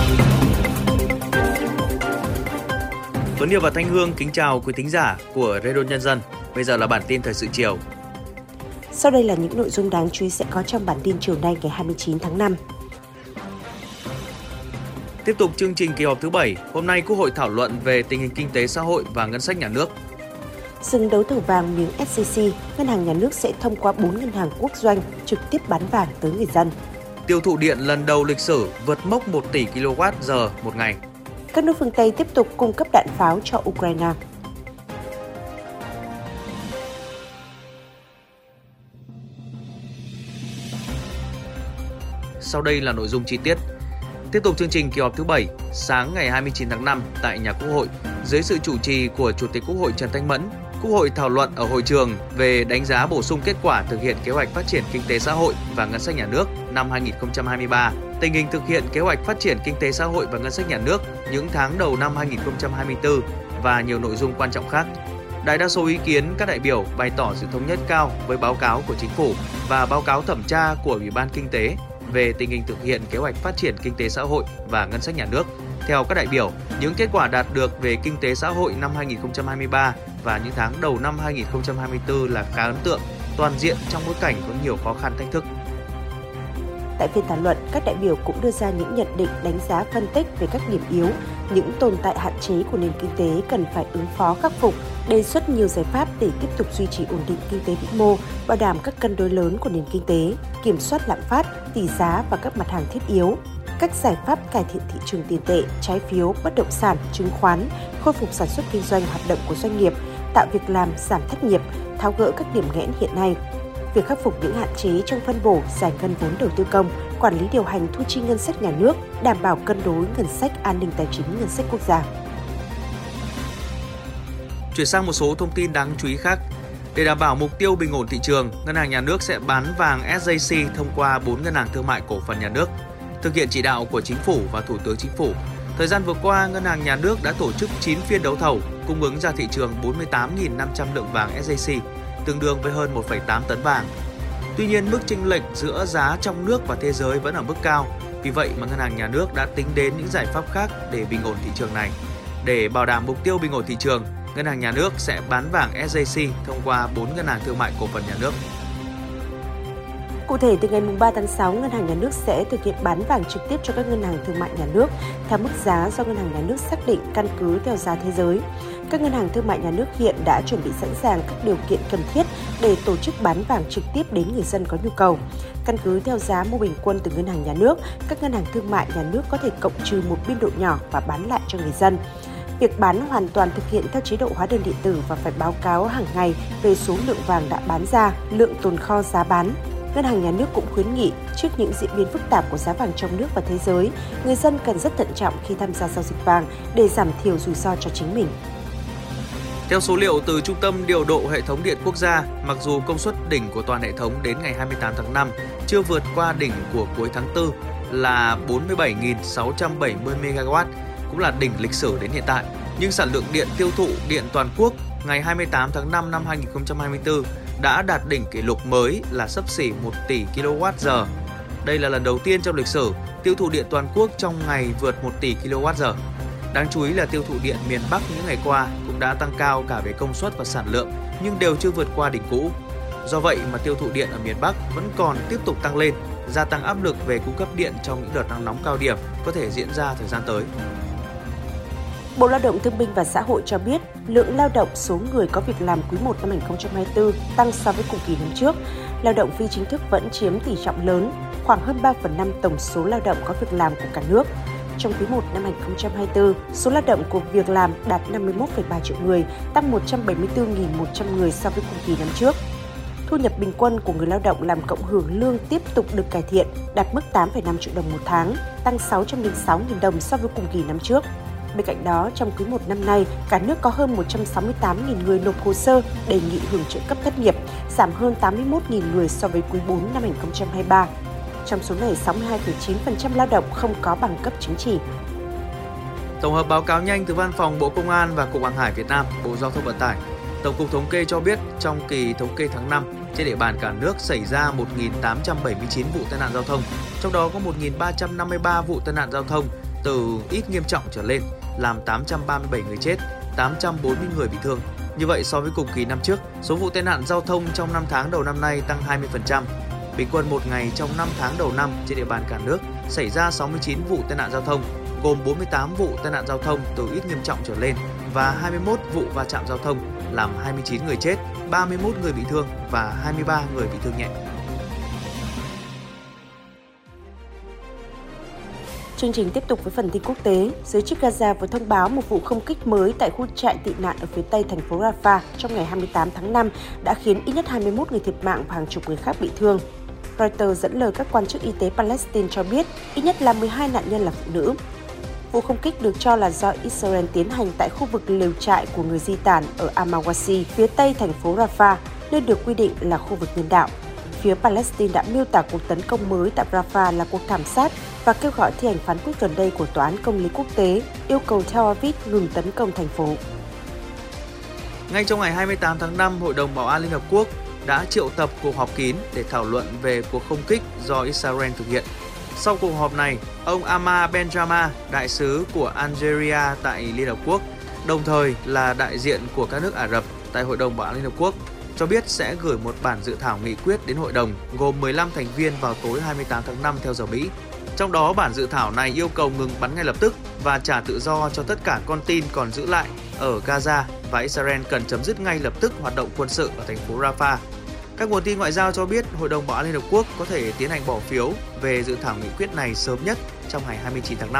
Tuấn Hiệp và Thanh Hương kính chào quý thính giả của Radio Nhân dân. Bây giờ là bản tin thời sự chiều. Sau đây là những nội dung đáng chú ý sẽ có trong bản tin chiều nay ngày 29 tháng 5. Tiếp tục chương trình kỳ họp thứ 7, hôm nay Quốc hội thảo luận về tình hình kinh tế xã hội và ngân sách nhà nước. Dừng đấu thầu vàng miếng SJC, Ngân hàng Nhà nước sẽ thông qua 4 ngân hàng quốc doanh trực tiếp bán vàng tới người dân. Tiêu thụ điện lần đầu lịch sử vượt mốc 1 tỷ kWh một ngày. Các nước phương Tây tiếp tục cung cấp đạn pháo cho Ukraine. Sau đây là nội dung chi tiết. Tiếp tục chương trình kỳ họp thứ 7, sáng ngày 29 tháng 5 tại nhà Quốc hội, dưới sự chủ trì của Chủ tịch Quốc hội Trần Thanh Mẫn, Quốc hội thảo luận ở hội trường về đánh giá bổ sung kết quả thực hiện kế hoạch phát triển kinh tế xã hội và ngân sách nhà nước năm 2023, tình hình thực hiện kế hoạch phát triển kinh tế xã hội và ngân sách nhà nước những tháng đầu năm 2024 và nhiều nội dung quan trọng khác. Đại đa số ý kiến các đại biểu bày tỏ sự thống nhất cao với báo cáo của Chính phủ và báo cáo thẩm tra của Ủy ban Kinh tế về tình hình thực hiện kế hoạch phát triển kinh tế xã hội và ngân sách nhà nước. Theo các đại biểu, những kết quả đạt được về kinh tế xã hội năm 2023 và những tháng đầu năm 2024 là khá ấn tượng, toàn diện trong bối cảnh có nhiều khó khăn thách thức. Tại phiên thảo luận, các đại biểu cũng đưa ra những nhận định, đánh giá, phân tích về các điểm yếu, những tồn tại hạn chế của nền kinh tế cần phải ứng phó khắc phục, đề xuất nhiều giải pháp để tiếp tục duy trì ổn định kinh tế vĩ mô, bảo đảm các cân đối lớn của nền kinh tế, kiểm soát lạm phát, tỷ giá và các mặt hàng thiết yếu, các giải pháp cải thiện thị trường tiền tệ, trái phiếu, bất động sản, chứng khoán, khôi phục sản xuất kinh doanh, hoạt động của doanh nghiệp, tạo việc làm, giảm thất nghiệp, tháo gỡ các điểm nghẽn hiện nay. Việc khắc phục những hạn chế trong phân bổ, giải ngân vốn đầu tư công, quản lý điều hành thu chi ngân sách nhà nước, đảm bảo cân đối ngân sách, an ninh tài chính ngân sách quốc gia. Chuyển sang một số thông tin đáng chú ý khác. Để đảm bảo mục tiêu bình ổn thị trường, Ngân hàng Nhà nước sẽ bán vàng SJC thông qua 4 ngân hàng thương mại cổ phần nhà nước. Thực hiện chỉ đạo của Chính phủ và Thủ tướng Chính phủ, thời gian vừa qua, Ngân hàng Nhà nước đã tổ chức 9 phiên đấu thầu, cung ứng ra thị trường 48.500 lượng vàng SJC, tương đương với hơn 1,8 tấn vàng. Tuy nhiên, mức chênh lệch giữa giá trong nước và thế giới vẫn ở mức cao. Vì vậy mà Ngân hàng Nhà nước đã tính đến những giải pháp khác để bình ổn thị trường này. Để bảo đảm mục tiêu bình ổn thị trường, Ngân hàng Nhà nước sẽ bán vàng SJC thông qua 4 ngân hàng thương mại cổ phần nhà nước. Cụ thể, từ ngày 3 tháng 6, Ngân hàng Nhà nước sẽ thực hiện bán vàng trực tiếp cho các ngân hàng thương mại nhà nước theo mức giá do Ngân hàng Nhà nước xác định căn cứ theo giá thế giới. Các ngân hàng thương mại nhà nước hiện đã chuẩn bị sẵn sàng các điều kiện cần thiết để tổ chức bán vàng trực tiếp đến người dân có nhu cầu. Căn cứ theo giá mua bình quân từ Ngân hàng Nhà nước, các ngân hàng thương mại nhà nước có thể cộng trừ một biên độ nhỏ và bán lại cho người dân. Việc bán hoàn toàn thực hiện theo chế độ hóa đơn điện tử và phải báo cáo hàng ngày về số lượng vàng đã bán ra, lượng tồn kho, giá bán. Ngân hàng Nhà nước cũng khuyến nghị trước những diễn biến phức tạp của giá vàng trong nước và thế giới, người dân cần rất thận trọng khi tham gia giao dịch vàng để giảm thiểu rủi ro cho chính mình. Theo số liệu từ Trung tâm Điều độ Hệ thống Điện Quốc gia, mặc dù công suất đỉnh của toàn hệ thống đến ngày 28 tháng 5 chưa vượt qua đỉnh của cuối tháng 4 là 47.670 MW, cũng là đỉnh lịch sử đến hiện tại, nhưng sản lượng điện tiêu thụ điện toàn quốc ngày 28 tháng 5 năm 2024 đã đạt đỉnh kỷ lục mới là xấp xỉ 1 tỷ kWh. Đây là lần đầu tiên trong lịch sử tiêu thụ điện toàn quốc trong ngày vượt 1 tỷ kWh. Đáng chú ý là tiêu thụ điện miền Bắc những ngày qua cũng đã tăng cao cả về công suất và sản lượng, nhưng đều chưa vượt qua đỉnh cũ. Do vậy mà tiêu thụ điện ở miền Bắc vẫn còn tiếp tục tăng lên, gia tăng áp lực về cung cấp điện trong những đợt nắng nóng cao điểm có thể diễn ra thời gian tới. Bộ Lao động Thương binh và Xã hội cho biết, lượng lao động số người có việc làm quý 1 năm 2024 tăng so với cùng kỳ năm trước. Lao động phi chính thức vẫn chiếm tỷ trọng lớn, khoảng hơn 3/5 tổng số lao động có việc làm của cả nước. Trong quý 1 năm 2024, số lao động của việc làm đạt 51,3 triệu người, tăng 174.100 người so với cùng kỳ năm trước. Thu nhập bình quân của người lao động làm cộng hưởng lương tiếp tục được cải thiện, đạt mức 8,5 triệu đồng một tháng, tăng 606.000 đồng so với cùng kỳ năm trước. Bên cạnh đó, trong quý 1 năm nay, cả nước có hơn 168.000 người nộp hồ sơ đề nghị hưởng trợ cấp thất nghiệp, giảm hơn 81.000 người so với quý 4 năm 2023. Trong số này, 62,9% lao động không có bằng cấp chứng chỉ. Tổng hợp báo cáo nhanh từ Văn phòng Bộ Công an và Cục Hàng hải Việt Nam, Bộ Giao thông Vận tải, Tổng cục Thống kê cho biết trong kỳ thống kê tháng 5, trên địa bàn cả nước xảy ra 1.879 vụ tai nạn giao thông, trong đó có 1.353 vụ tai nạn giao thông từ ít nghiêm trọng trở lên, làm 837 người chết, 840 người bị thương. Như vậy, so với cùng kỳ năm trước, số vụ tai nạn giao thông trong 5 tháng đầu năm nay tăng 20%. Bình quân một ngày trong 5 tháng đầu năm trên địa bàn cả nước xảy ra 69 vụ tai nạn giao thông, gồm 48 vụ tai nạn giao thông từ ít nghiêm trọng trở lên và 21 vụ va chạm giao thông, làm 29 người chết, 31 người bị thương và 23 người bị thương nhẹ. Chương trình tiếp tục với phần tin quốc tế. Giới chức Gaza vừa thông báo một vụ không kích mới tại khu trại tị nạn ở phía tây thành phố Rafah trong ngày 28 tháng 5 đã khiến ít nhất 21 người thiệt mạng và hàng chục người khác bị thương. Reuters dẫn lời các quan chức y tế Palestine cho biết ít nhất là 12 nạn nhân là phụ nữ. Vụ không kích được cho là do Israel tiến hành tại khu vực lều trại của người di tản ở Al-Mawasi, phía tây thành phố Rafah, nơi được quy định là khu vực nhân đạo. Phía Palestine đã miêu tả cuộc tấn công mới tại Rafah là cuộc thảm sát và kêu gọi thi hành phán quyết gần đây của Tòa án Công lý Quốc tế, yêu cầu Tel Aviv ngừng tấn công thành phố. Ngay trong ngày 28 tháng 5, Hội đồng Bảo an Liên Hợp Quốc đã triệu tập cuộc họp kín để thảo luận về cuộc không kích do Israel thực hiện. Sau cuộc họp này, ông Ahmad Benjama, đại sứ của Algeria tại Liên Hợp Quốc, đồng thời là đại diện của các nước Ả Rập tại Hội đồng Bảo an Liên Hợp Quốc, cho biết sẽ gửi một bản dự thảo nghị quyết đến Hội đồng gồm 15 thành viên vào tối 28 tháng 5 theo giờ Mỹ. Trong đó, bản dự thảo này yêu cầu ngừng bắn ngay lập tức và trả tự do cho tất cả con tin còn giữ lại ở Gaza và Israel cần chấm dứt ngay lập tức hoạt động quân sự ở thành phố Rafah. Các nguồn tin ngoại giao cho biết Hội đồng Bảo an Liên Hợp Quốc có thể tiến hành bỏ phiếu về dự thảo nghị quyết này sớm nhất trong ngày 29 tháng 5.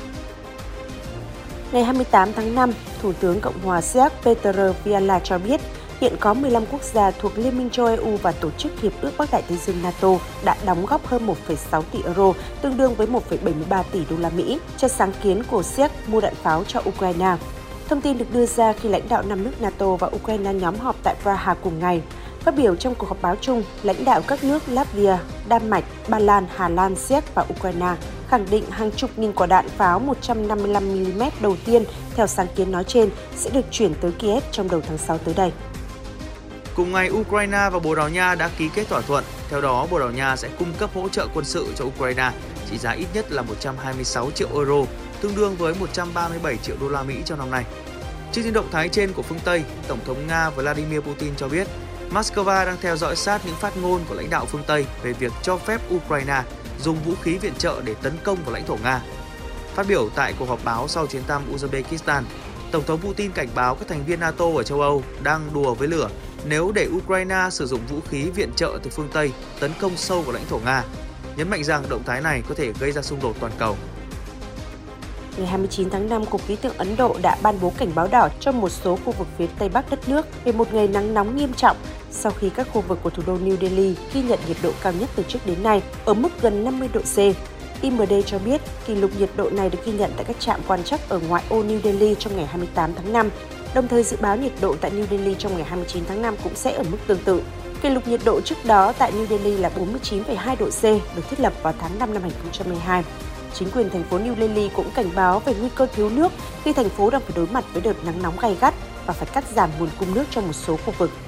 Ngày 28 tháng 5, Thủ tướng Cộng hòa Séc Petr Fiala cho biết hiện có 15 quốc gia thuộc Liên minh châu EU và Tổ chức Hiệp ước Bắc Đại Tây Dương NATO đã đóng góp hơn 1,6 tỷ euro, tương đương với 1,73 tỷ đô la Mỹ, cho sáng kiến của Séc mua đạn pháo cho Ukraine. Thông tin được đưa ra khi lãnh đạo 5 nước NATO và Ukraine nhóm họp tại Praha cùng ngày. Phát biểu trong cuộc họp báo chung, lãnh đạo các nước Latvia, Đan Mạch, Ba Lan, Hà Lan, Séc và Ukraine khẳng định hàng chục nghìn quả đạn pháo 155mm đầu tiên theo sáng kiến nói trên sẽ được chuyển tới Kiev trong đầu tháng 6 tới đây. Cùng ngày, Ukraine và Bồ Đào Nha đã ký kết thỏa thuận. Theo đó, Bồ Đào Nha sẽ cung cấp hỗ trợ quân sự cho Ukraine trị giá ít nhất là 126 triệu euro, tương đương với 137 triệu đô la Mỹ trong năm nay. Trước những động thái trên của phương Tây, Tổng thống Nga Vladimir Putin cho biết Moscow đang theo dõi sát những phát ngôn của lãnh đạo phương Tây về việc cho phép Ukraine dùng vũ khí viện trợ để tấn công vào lãnh thổ Nga. Phát biểu tại cuộc họp báo sau chuyến thăm Uzbekistan, Tổng thống Putin cảnh báo các thành viên NATO ở châu Âu đang đùa với lửa nếu để Ukraine sử dụng vũ khí viện trợ từ phương Tây tấn công sâu vào lãnh thổ Nga, nhấn mạnh rằng động thái này có thể gây ra xung đột toàn cầu. Ngày 29 tháng 5, Cục Khí tượng Ấn Độ đã ban bố cảnh báo đỏ cho một số khu vực phía Tây Bắc đất nước về một ngày nắng nóng nghiêm trọng sau khi các khu vực của thủ đô New Delhi ghi nhận nhiệt độ cao nhất từ trước đến nay ở mức gần 50 độ C. IMD cho biết kỷ lục nhiệt độ này được ghi nhận tại các trạm quan trắc ở ngoại ô New Delhi trong ngày 28 tháng 5. Đồng thời dự báo nhiệt độ tại New Delhi trong ngày 29 tháng 5 cũng sẽ ở mức tương tự. Kỷ lục nhiệt độ trước đó tại New Delhi là 49,2 độ C, được thiết lập vào tháng 5 năm 2022. Chính quyền thành phố New Delhi cũng cảnh báo về nguy cơ thiếu nước khi thành phố đang phải đối mặt với đợt nắng nóng gay gắt và phải cắt giảm nguồn cung nước cho một số khu vực.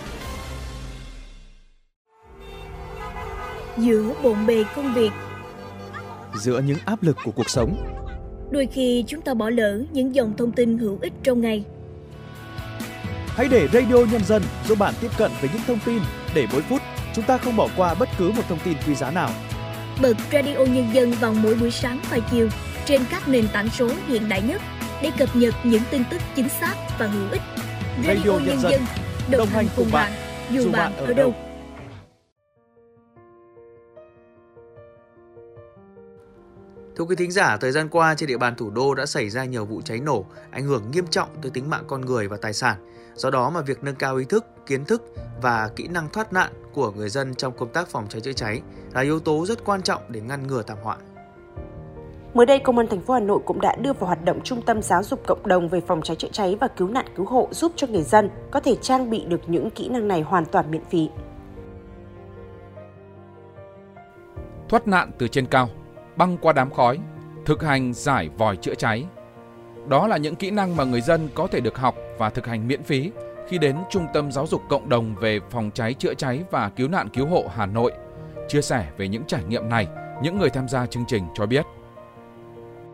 Giữa bộn bề công việc, giữa những áp lực của cuộc sống, đôi khi chúng ta bỏ lỡ những dòng thông tin hữu ích trong ngày. Hãy để Radio Nhân dân giúp bạn tiếp cận với những thông tin để mỗi phút chúng ta không bỏ qua bất cứ một thông tin quý giá nào. Bật Radio Nhân dân vào mỗi buổi sáng và chiều trên các nền tảng số hiện đại nhất để cập nhật những tin tức chính xác và hữu ích. Radio Nhân dân đồng hành cùng bạn dù bạn ở đâu. Thưa quý thính giả, thời gian qua trên địa bàn thủ đô đã xảy ra nhiều vụ cháy nổ, ảnh hưởng nghiêm trọng tới tính mạng con người và tài sản. Do đó mà việc nâng cao ý thức, kiến thức và kỹ năng thoát nạn của người dân trong công tác phòng cháy chữa cháy là yếu tố rất quan trọng để ngăn ngừa thảm họa. Mới đây, Công an thành phố Hà Nội cũng đã đưa vào hoạt động Trung tâm Giáo dục Cộng đồng về phòng cháy chữa cháy và cứu nạn cứu hộ, giúp cho người dân có thể trang bị được những kỹ năng này hoàn toàn miễn phí. Thoát nạn từ trên cao, băng qua đám khói, thực hành giải vòi chữa cháy. Đó là những kỹ năng mà người dân có thể được học và thực hành miễn phí khi đến Trung tâm Giáo dục Cộng đồng về phòng cháy chữa cháy và cứu nạn cứu hộ Hà Nội. Chia sẻ về những trải nghiệm này, những người tham gia chương trình cho biết.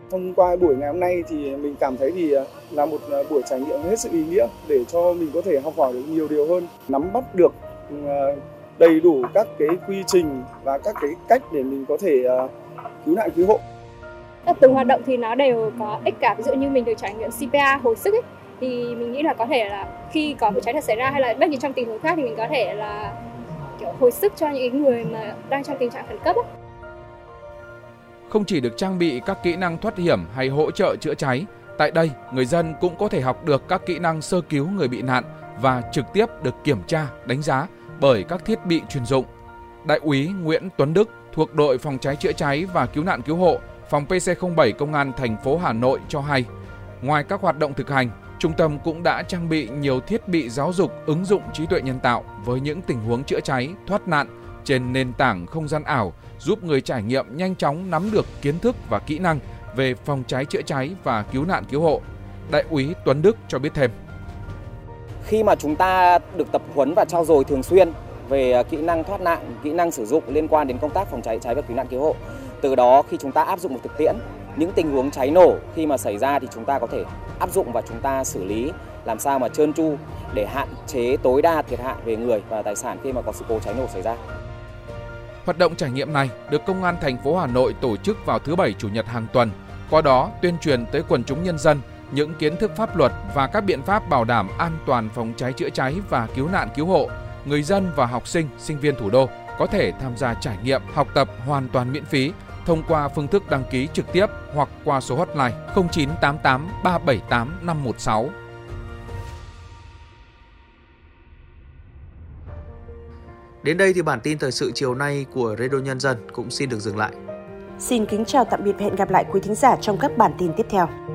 Thông qua buổi ngày hôm nay thì mình cảm thấy thì là một buổi trải nghiệm hết sức ý nghĩa để cho mình có thể học hỏi được nhiều điều hơn, nắm bắt được đầy đủ các cái quy trình và các cái cách để mình có thể cứu nạn cứu hộ. Từng hoạt động thì nó đều có ích cả. Ví dụ như mình được trải nghiệm CPR hồi sức ấy, thì mình nghĩ là có thể là khi có vụ cháy thật xảy ra hay là bất kỳ trong tình huống khác thì mình có thể là kiểu hồi sức cho những người mà đang trong tình trạng khẩn cấp ấy. Không chỉ được trang bị các kỹ năng thoát hiểm hay hỗ trợ chữa cháy, tại đây người dân cũng có thể học được các kỹ năng sơ cứu người bị nạn và trực tiếp được kiểm tra, đánh giá bởi các thiết bị chuyên dụng. Đại úy Nguyễn Tuấn Đức thuộc đội phòng cháy chữa cháy và cứu nạn cứu hộ, phòng PC07 Công an thành phố Hà Nội cho hay, ngoài các hoạt động thực hành, trung tâm cũng đã trang bị nhiều thiết bị giáo dục ứng dụng trí tuệ nhân tạo với những tình huống chữa cháy, thoát nạn trên nền tảng không gian ảo, giúp người trải nghiệm nhanh chóng nắm được kiến thức và kỹ năng về phòng cháy chữa cháy và cứu nạn cứu hộ. Đại úy Tuấn Đức cho biết thêm. Khi mà chúng ta được tập huấn và trau dồi thường xuyên về kỹ năng thoát nạn, kỹ năng sử dụng liên quan đến công tác phòng cháy cháy và cứu nạn cứu hộ, từ đó khi chúng ta áp dụng một thực tiễn, những tình huống cháy nổ khi mà xảy ra thì chúng ta có thể áp dụng và chúng ta xử lý làm sao mà trơn tru để hạn chế tối đa thiệt hại về người và tài sản khi mà có sự cố cháy nổ xảy ra. Hoạt động trải nghiệm này được Công an thành phố Hà Nội tổ chức vào thứ Bảy, Chủ nhật hàng tuần, qua đó tuyên truyền tới quần chúng nhân dân những kiến thức pháp luật và các biện pháp bảo đảm an toàn phòng cháy chữa cháy và cứu nạn cứu hộ. Người dân và học sinh, sinh viên thủ đô có thể tham gia trải nghiệm, học tập hoàn toàn miễn phí thông qua phương thức đăng ký trực tiếp hoặc qua số hotline 0988 378 516. Đến đây thì bản tin thời sự chiều nay của Radio Nhân dân cũng xin được dừng lại. Xin kính chào tạm biệt và hẹn gặp lại quý thính giả trong các bản tin tiếp theo.